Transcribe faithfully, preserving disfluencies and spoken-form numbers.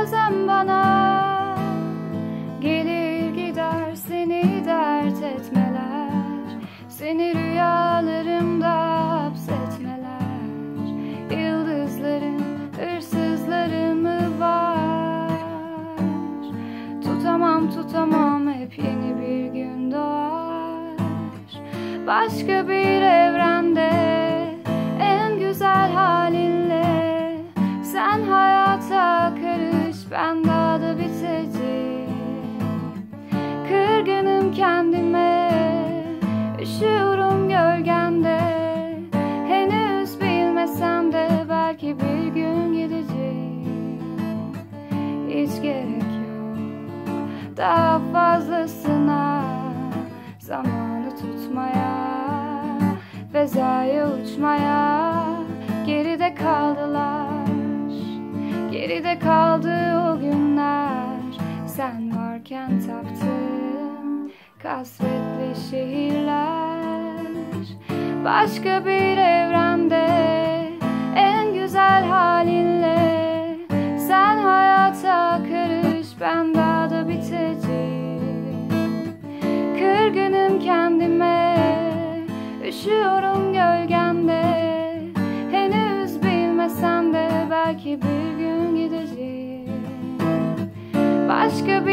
bazen bana gelir gider seni dert etmeler, seni rüyalarımda hapsetmeler. Yıldızların hırsızları mı var? Tutamam tutamam, hep yeni bir gün doğar. Başka bir evrende en güzel halinle sen hayata karış, ben daha da biteceğim. Kırgınım kendime, üşüyorum gölgende. Henüz bilmesem de belki bir gün gideceğim. Hiç gerek yok daha fazlasına, zamanı tutmaya, fezaya uçmaya. Geride kaldılar, geride kaldı o günler. Sen varken taktığım kasvetli şehirler. Başka bir evrende en güzel halinle sen hayata karış, ben daha da biteceğim. Kırgınım kendime, üşüyorum gölgende. Henüz bilmesem de belki bir gün gideceğim. Başka bir